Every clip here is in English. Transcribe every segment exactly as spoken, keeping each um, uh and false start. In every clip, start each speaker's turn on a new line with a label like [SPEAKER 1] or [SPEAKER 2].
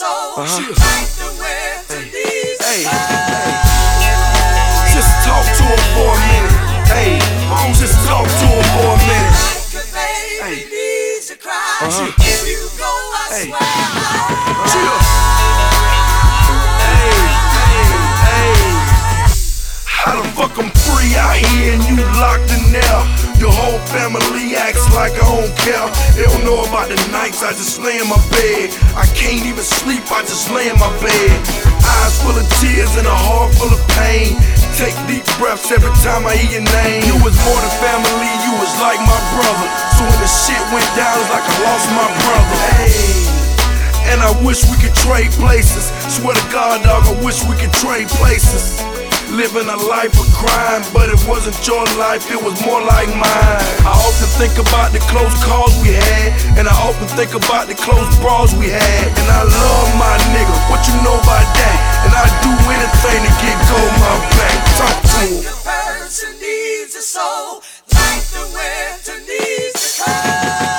[SPEAKER 1] soul.
[SPEAKER 2] Uh-huh.
[SPEAKER 1] Like the winter leaves.
[SPEAKER 2] Hey, hey. Just talk to him for a minute. Hey, just talk to him for a minute.
[SPEAKER 1] Like a baby
[SPEAKER 2] Hey.
[SPEAKER 1] needs to cry.
[SPEAKER 2] Uh-huh.
[SPEAKER 1] If you go, I
[SPEAKER 2] Hey.
[SPEAKER 1] swear I
[SPEAKER 2] Chill. Hey, hey, hey. How the fuck I'm free out here and you locked in there? Your whole family acts like I don't care. They don't know about the nights I just lay in my bed. I can't even sleep, I just lay in my bed. Eyes full of tears and a heart full of pain. Take deep breaths every time I hear your name. You was more than family, you was like my brother. So when the shit went down, it's like I lost my brother. Hey. And I wish we could trade places. Swear to God, dog, I wish we could trade places. Living a life of crime, but it wasn't your life, it was more like mine. I often think about the close calls we had, and I often think about the close brawls we had. And I love my nigga, what you know about that? And I do anything to get gold my back. Talk to him.
[SPEAKER 1] Like a person needs a soul. Like the winter needs the cold.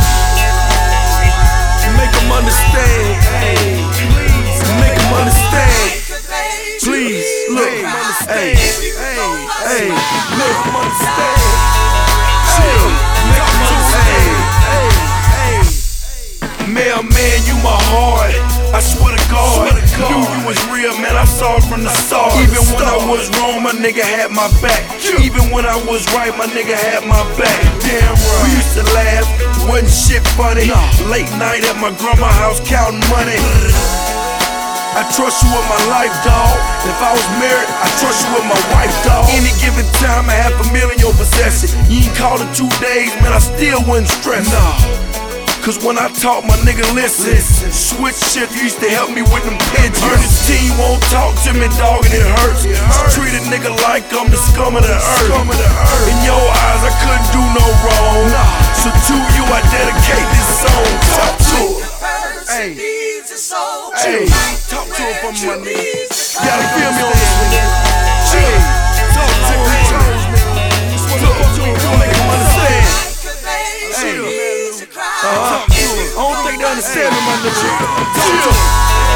[SPEAKER 2] Make them understand, hey, please, make them understand. Please, look, hey, hey, hey, make them understand. Chill, make them understand. Hey, hey. Mailman, you my heart. I swear to God, knew you was real, man. I saw it from the start. Even when I was wrong, my nigga had my back. Even when I was right, my nigga had my back. Damn right. We used to laugh, wasn't shit funny. Late night at my grandma's house counting money. I trust you with my life, dawg. If I was married, I trust you with my wife, dawg. Any given time, I have a million your possession. You ain't called in two days, man, I still wouldn't stress. Nah. Cause when I talk, my nigga listen. Switch shift used to help me with them pigeons. This team won't talk to me, dawg, and it hurts. Treat a nigga like I'm the scum of the earth. In your eyes, I couldn't do no wrong. So to you, I dedicate this song. Talk to her. Hey. Hey, talk to him for my nigga. You gotta feel me on this one, nigga. Chill. Talk to him, nigga. Talk to him, don't make him understand. Hey, uh-huh. I don't think they understand me, my nigga. Talk to him.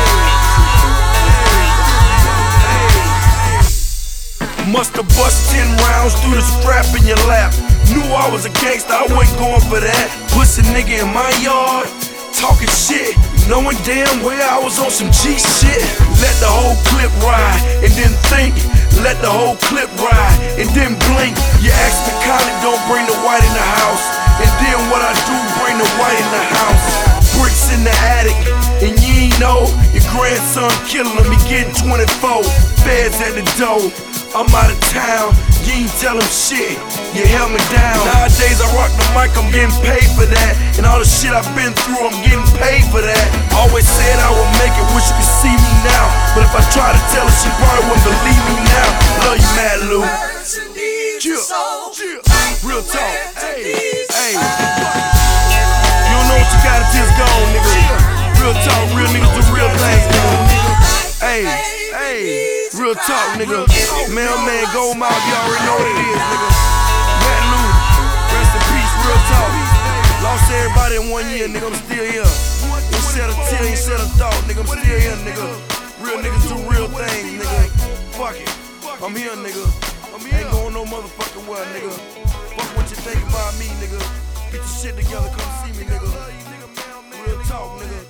[SPEAKER 2] Musta bust ten rounds through the strap in your lap. Knew I was a gangster, I wasn't going for that. Pussy nigga in my yard, talking shit, knowing damn well I was on some G shit. Let the whole clip ride and then think. Let the whole clip ride and then blink. You ask me kindly, don't bring the white in the house. And then what I do, bring the white in the house. Bricks in the attic, and you ain't know your grandson killing him, he getting twenty-four. Feds at the door, I'm out of town. You ain't tell him shit, you held me down. Nowadays I rock the mic, I'm getting paid for that. And all the shit I've been through, I'm getting paid for that. Always said I would make it, wish you could see me now. But if I try to tell her, she probably wouldn't believe me now. Love you, Mad Lou. Chill, chill, real talk. Hey, hey. You don't know what you gotta just go on, nigga. Real talk, real niggas do real things, nigga. Hey, hey. Real talk, nigga. Mailman, Gold Mouth, you already know what it is, nigga. Mad Lou, rest in peace, real talk. Lost everybody in one year, nigga, I'm still here. Ain't shed a tear, ain't shed a thought, nigga, I'm still here, nigga. Real niggas do real things, nigga. Fuck it, I'm here, nigga. Ain't going no motherfucking well, nigga. Fuck what you think about me, nigga. Get your shit together, come see me, nigga. Real talk, nigga.